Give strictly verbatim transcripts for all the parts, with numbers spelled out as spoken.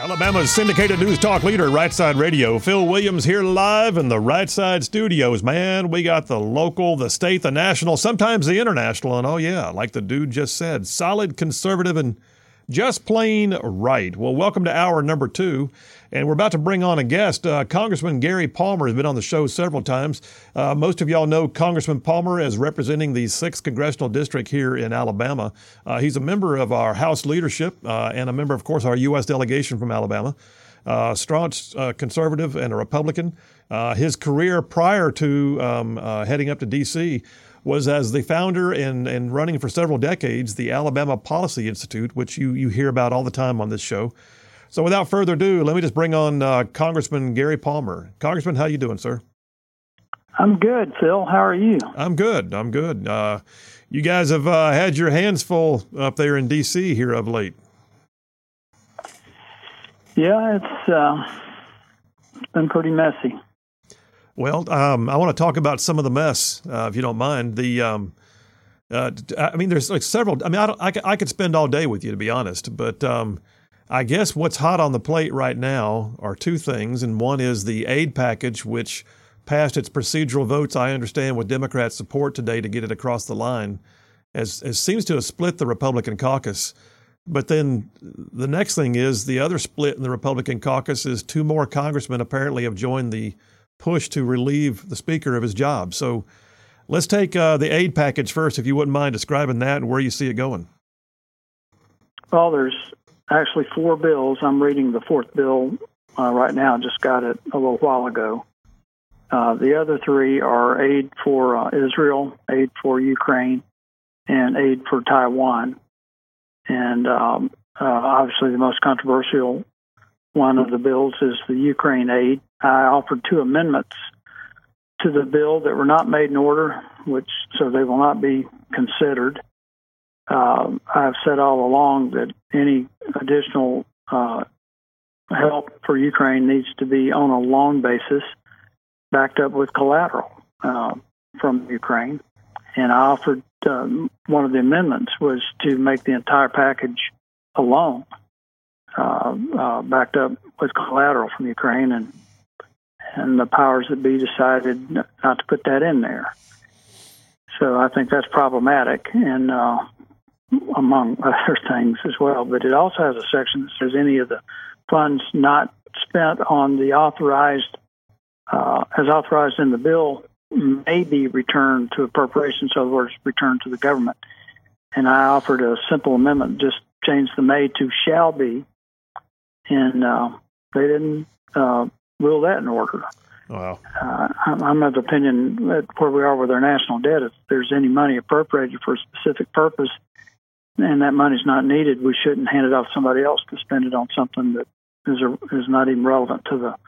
Alabama's syndicated news talk leader, Right Side Radio. Phil Williams here live in the Right Side studios. Man, we got the local, the state, the national, sometimes the international. And oh yeah, like the dude just said, solid conservative and just plain right. Well, welcome to hour number two. And we're about to bring on a guest. Uh, Congressman Gary Palmer has been on the show several times. Uh, most of y'all know Congressman Palmer as representing the sixth Congressional District here in Alabama. Uh, he's a member of our House leadership uh, and a member, of course, our U S delegation from Alabama. Uh, staunch uh, conservative and a Republican. Uh, his career prior to um, uh, heading up to D C was as the founder and, and running for several decades, the Alabama Policy Institute, which you, you hear about all the time on this show. So without further ado, let me just bring on uh, Congressman Gary Palmer. Congressman, how you doing, sir? I'm good, Phil. How are you? I'm good. I'm good. Uh, you guys have uh, had your hands full up there in D C here of late. Yeah, it's, uh, it's been pretty messy. Well, um, I want to talk about some of the mess, uh, if you don't mind. The, um, uh, I mean, there's like several. I mean, I, don't, I, I could spend all day with you, to be honest, but um, I guess what's hot on the plate right now are two things, and one is the aid package, which passed its procedural votes, I understand, with Democrat support today to get it across the line, as, as seems to have split the Republican caucus. But then the next thing is the other split in the Republican caucus is two more congressmen apparently have joined the push to relieve the speaker of his job. So let's take uh, the aid package first, if you wouldn't mind describing that and where you see it going. Well, there's actually four bills. I'm reading the fourth bill uh, right now. Just got it a little while ago. Uh, the other three are aid for uh, Israel, aid for Ukraine, and aid for Taiwan. And um, uh, obviously the most controversial one of the bills is the Ukraine aid. I offered two amendments to the bill that were not made in order, which so they will not be considered. Um, I've said all along that any additional uh, help for Ukraine needs to be on a loan basis, backed up with collateral uh, from Ukraine. And I offered um, one of the amendments was to make the entire package a loan, uh, uh, backed up with collateral from Ukraine, and and the powers that be decided not to put that in there. So I think that's problematic, and uh, among other things as well. But it also has a section that says any of the funds not spent on the authorized, uh, as authorized in the bill, may be returned to appropriations, in other words, returned to the government. And I offered a simple amendment, just change the may to shall be, and uh, they didn't uh, rule that in order. Wow. Uh, I'm of the opinion that where we are with our national debt, if there's any money appropriated for a specific purpose and that money's not needed, we shouldn't hand it off to somebody else to spend it on something that is a, is not even relevant to the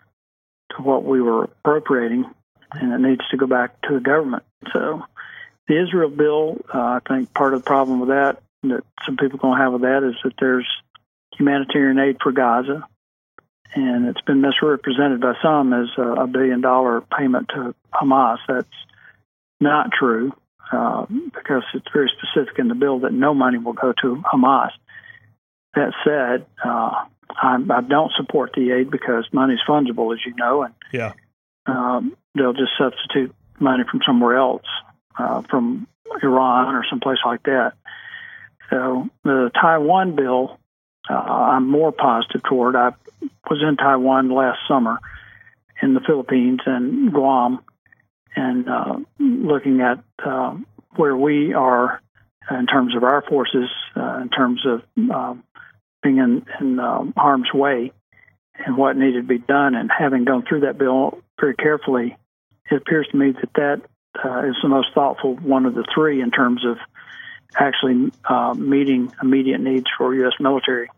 to what we were appropriating, and it needs to go back to the government. So the Israel bill, uh, I think part of the problem with that, that some people are going to have with that, is that there's humanitarian aid for Gaza, and it's been misrepresented by some as a, a billion-dollar payment to Hamas. That's not true, uh, because it's very specific in the bill that no money will go to Hamas. That said, uh, I, I don't support the aid because money's fungible, as you know, and yeah. Um, they'll just substitute money from somewhere else, uh, from Iran or someplace like that. So the Taiwan bill, uh, I'm more positive toward. I was in Taiwan last summer, in the Philippines and Guam, and uh, looking at uh, where we are in terms of our forces, uh, in terms of uh, being in, in uh, harm's way, and what needed to be done. And having gone through that bill very carefully, it appears to me that that uh, is the most thoughtful one of the three in terms of actually uh, meeting immediate needs for U S military,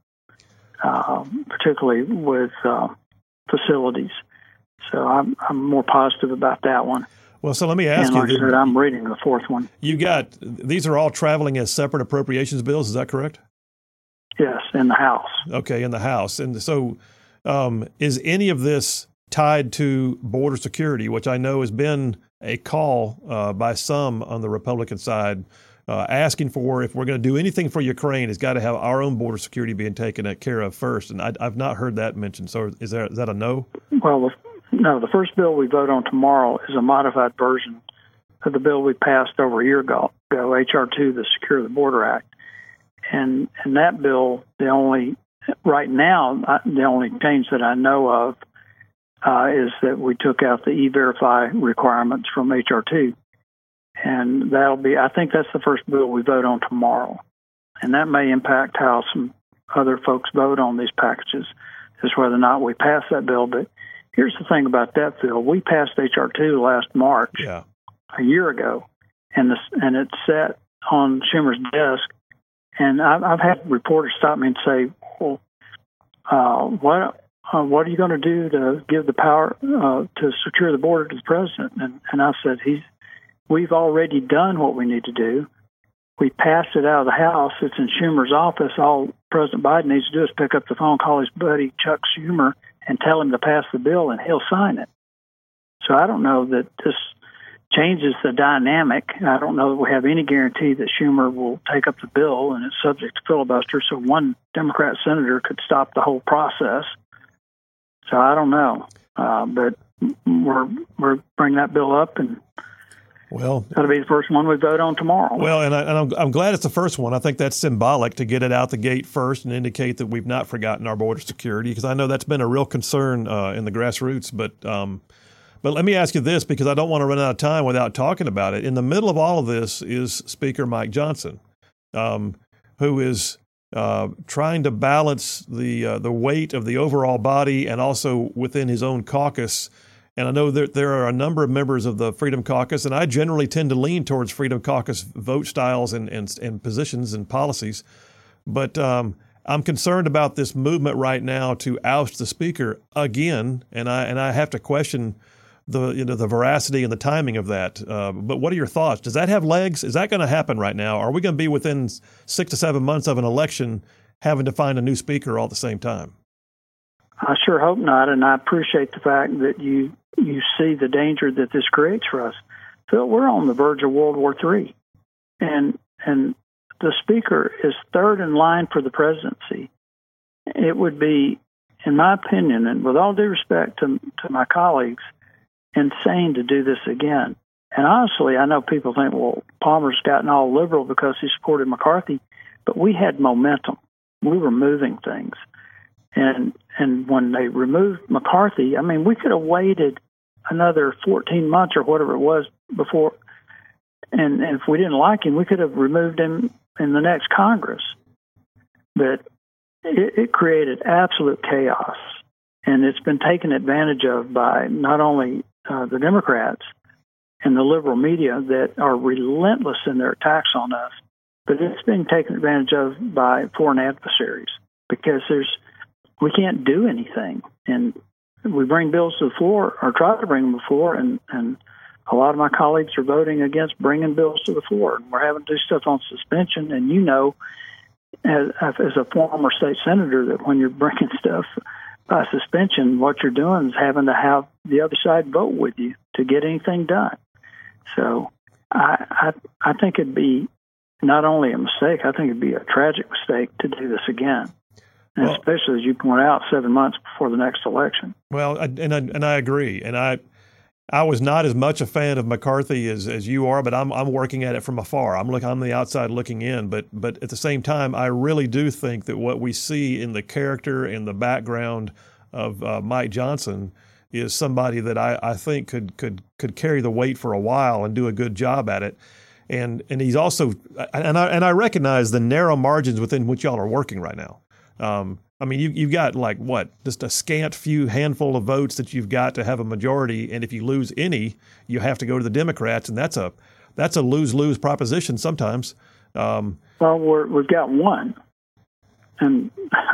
uh, particularly with uh, facilities. So I'm, I'm more positive about that one. Well, so let me ask and you. like I said, I'm reading the fourth one. You got, these are all traveling as separate appropriations bills, is that correct? Yes, in the House. Okay, in the House. And so um, is any of this tied to border security, which I know has been a call uh, by some on the Republican side uh, asking for, if we're going to do anything for Ukraine, has got to have our own border security being taken care of first. And I, I've not heard that mentioned. So is, there, is that a no? Well, the, no, the first bill we vote on tomorrow is a modified version of the bill we passed over a year ago, H R two, the Secure the Border Act. And and that bill, the only, right now, the only change that I know of uh, is that we took out the E-Verify requirements from H R two. And that'll be, I think that's the first bill we vote on tomorrow. And that may impact how some other folks vote on these packages, is whether or not we pass that bill. But here's the thing about that bill. We passed H R two last March, yeah. a year ago, and, this, and it's sat on Schumer's desk. And I've, I've had reporters stop me and say, well, uh, what, uh, what are you going to do to give the power uh, to secure the border to the president? And, and I said, he's, we've already done what we need to do. We passed it out of the House. It's in Schumer's office. All President Biden needs to do is pick up the phone, call his buddy Chuck Schumer, and tell him to pass the bill, and he'll sign it. So I don't know that this changes the dynamic. I don't know that we have any guarantee that Schumer will take up the bill, and it's subject to filibuster, so one Democrat senator could stop the whole process. So I don't know. Uh, but we're we're bringing that bill up, and well, that'll be the first one we vote on tomorrow. Well, and, I, and I'm, I'm glad it's the first one. I think that's symbolic to get it out the gate first and indicate that we've not forgotten our border security, because I know that's been a real concern uh, in the grassroots. But um, but let me ask you this, because I don't want to run out of time without talking about it. In the middle of all of this is Speaker Mike Johnson, um, who is uh, trying to balance the uh, the weight of the overall body and also within his own caucus. And I know that there are a number of members of the Freedom Caucus, and I generally tend to lean towards Freedom Caucus vote styles and, and, and positions and policies. But um, I'm concerned about this movement right now to oust the speaker again, and I and I have to question the you know the veracity and the timing of that. Uh, but what are your thoughts? Does that have legs? Is that going to happen right now? Are we going to be within six to seven months of an election having to find a new speaker all at the same time? I sure hope not, and I appreciate the fact that you you see the danger that this creates for us. Phil, we're on the verge of World War Three, and and the speaker is third in line for the presidency. It would be, in my opinion, and with all due respect to, to my colleagues, insane to do this again. And honestly, I know people think, well, Palmer's gotten all liberal because he supported McCarthy, but we had momentum. We were moving things. And and when they removed McCarthy, I mean, we could have waited another fourteen months or whatever it was before. And, and if we didn't like him, we could have removed him in the next Congress. But it, it created absolute chaos. And it's been taken advantage of by not only uh, the Democrats and the liberal media that are relentless in their attacks on us, but it's being taken advantage of by foreign adversaries, because there's we can't do anything. And we bring bills to the floor, or try to bring them to the floor, and, and a lot of my colleagues are voting against bringing bills to the floor. And we're having to do stuff on suspension. And you know, as, as a former state senator, that when you're bringing stuff by suspension, what you're doing is having to have the other side vote with you to get anything done. So I, I, I think it'd be not only a mistake, I think it'd be a tragic mistake to do this again. And well, especially, as you point out, seven months before the next election. Well, I, and I, and I agree. And I I was not as much a fan of McCarthy as, as you are, but I'm I'm working at it from afar. I'm look I'm the outside looking in. But but at the same time, I really do think that what we see in the character and the background of uh, Mike Johnson is somebody that I, I think could could could carry the weight for a while and do a good job at it. And and he's also and I and I recognize the narrow margins within which y'all are working right now. Um, I mean, you, you've got like what, just a scant few handful of votes that you've got to have a majority. And if you lose any, you have to go to the Democrats. And that's a that's a lose-lose proposition sometimes. Um, well, we're, we've got one. And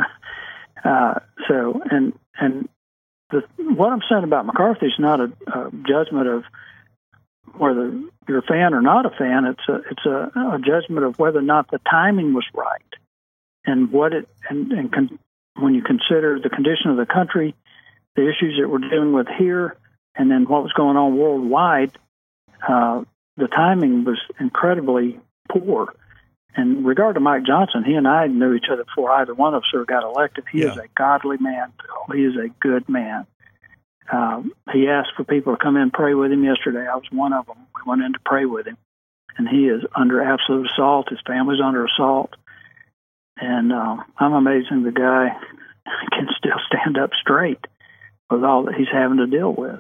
uh, so and and the, what I'm saying about McCarthy is not a, a judgment of whether you're a fan or not a fan. It's a, it's a, a judgment of whether or not the timing was right. And what it and, and con, when you consider the condition of the country, the issues that we're dealing with here, and then what was going on worldwide, uh, the timing was incredibly poor. And in regard to Mike Johnson, he and I knew each other before either one of us ever got elected. He yeah. is a godly man, Bill. He is a good man. Um, he asked for people to come in and pray with him yesterday. I was one of them. We went in to pray with him. And he is under absolute assault. His family's under assault. And uh, I'm amazing the guy can still stand up straight with all that he's having to deal with.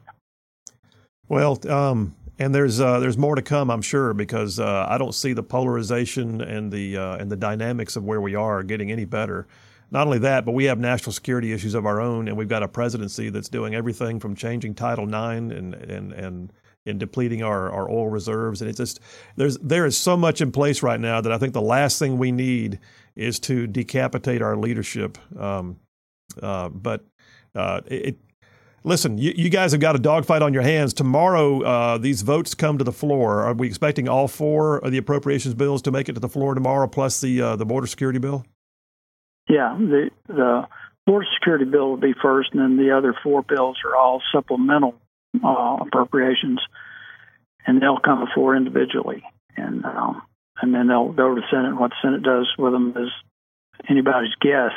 Well, um, and there's uh, there's more to come, I'm sure, because uh, I don't see the polarization and the uh, and the dynamics of where we are getting any better. Not only that, but we have national security issues of our own, and we've got a presidency that's doing everything from changing Title nine and and and, and depleting our, our oil reserves. And it's just there's there is so much in place right now that I think the last thing we need is to decapitate our leadership. Um, uh, but uh, it. Listen, you, you guys have got a dogfight on your hands. Tomorrow, uh, these votes come to the floor. Are we expecting all four of the appropriations bills to make it to the floor tomorrow, plus the uh, the border security bill? Yeah, the the border security bill will be first, and then the other four bills are all supplemental uh, appropriations, and they'll come before individually, and um, and then they'll go to the Senate. And what the Senate does with them is anybody's guess.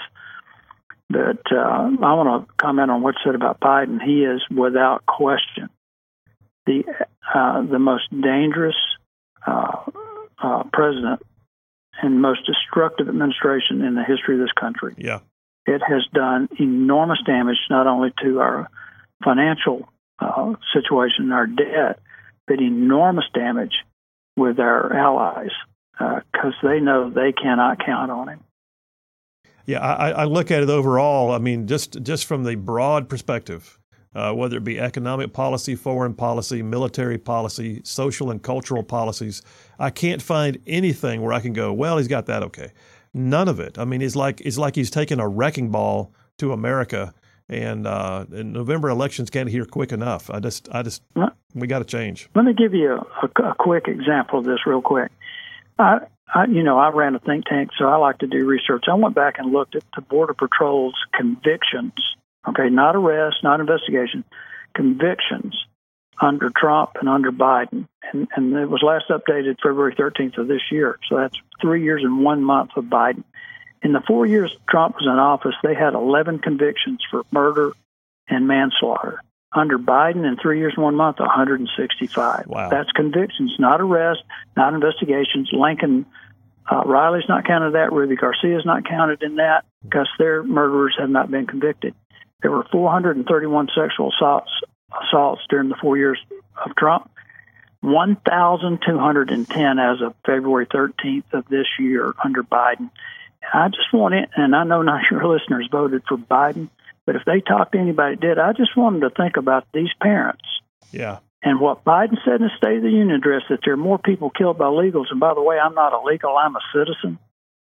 But uh, I want to comment on what's said about Biden. He is, without question, the uh, the most dangerous uh, uh, president and most destructive administration in the history of this country. Yeah, it has done enormous damage not only to our financial uh, situation, our debt, but enormous damage with our allies because uh, they know they cannot count on him. Yeah, I, I look at it overall. I mean, just just from the broad perspective, uh, whether it be economic policy, foreign policy, military policy, social and cultural policies, I can't find anything where I can go, well, he's got that okay. None of it. I mean, it's like it's like he's taken a wrecking ball to America, and, uh, and November elections can't hear quick enough. I just, I just, we got to change. Let me give you a, a, a quick example of this, real quick. I, I, you know, I ran a think tank, so I like to do research. I went back and looked at the Border Patrol's convictions, okay, not arrests, not investigation, convictions under Trump and under Biden. And, and it was last updated February thirteenth of this year. So that's three years and one month of Biden. In the four years Trump was in office, they had eleven convictions for murder and manslaughter. Under Biden, in three years and one month, one hundred sixty-five. Wow. That's convictions, not arrests, not investigations. Lincoln uh, Riley's not counted that. Ruby Garcia's not counted in that because their murderers have not been convicted. There were four hundred thirty-one sexual assaults, assaults during the four years of Trump, one thousand two hundred ten as of February thirteenth of this year under Biden. And I just want it, and I know not your listeners voted for Biden, but if they talk to anybody that did, I just want them to think about these parents. Yeah. And what Biden said in the State of the Union address, that there are more people killed by illegals. And by the way, I'm not illegal, I'm a citizen.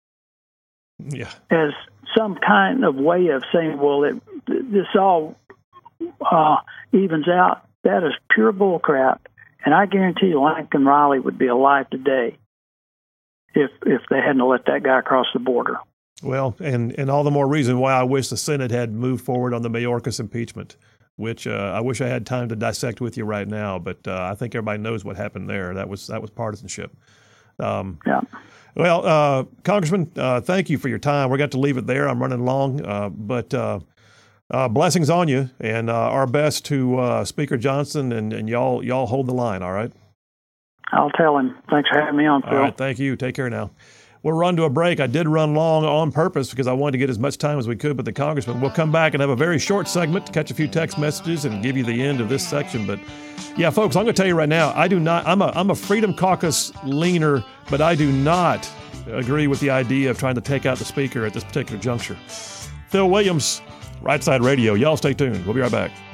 Yeah. As some kind of way of saying, well, it, this all uh, evens out. That is pure bull crap. And I guarantee you Lincoln Riley would be alive today if if they hadn't let that guy cross the border. Well, and, and all the more reason why I wish the Senate had moved forward on the Mayorkas impeachment, which uh, I wish I had time to dissect with you right now. But uh, I think everybody knows what happened there. That was that was partisanship. Um, yeah. Well, uh, Congressman, uh, thank you for your time. We're going to have to leave it there. I'm running long, uh, but uh, uh, blessings on you, and uh, our best to uh, Speaker Johnson, and, and y'all y'all hold the line. All right. I'll tell him. Thanks for having me on, Phil. All right. Thank you. Take care now. We'll run to a break. I did run long on purpose because I wanted to get as much time as we could with the congressman. We'll come back and have a very short segment to catch a few text messages and give you the end of this section. But yeah, folks, I'm going to tell you right now, I do not, I'm a, I'm a Freedom Caucus leaner, but I do not agree with the idea of trying to take out the speaker at this particular juncture. Phil Williams, Right Side Radio. Y'all stay tuned. We'll be right back.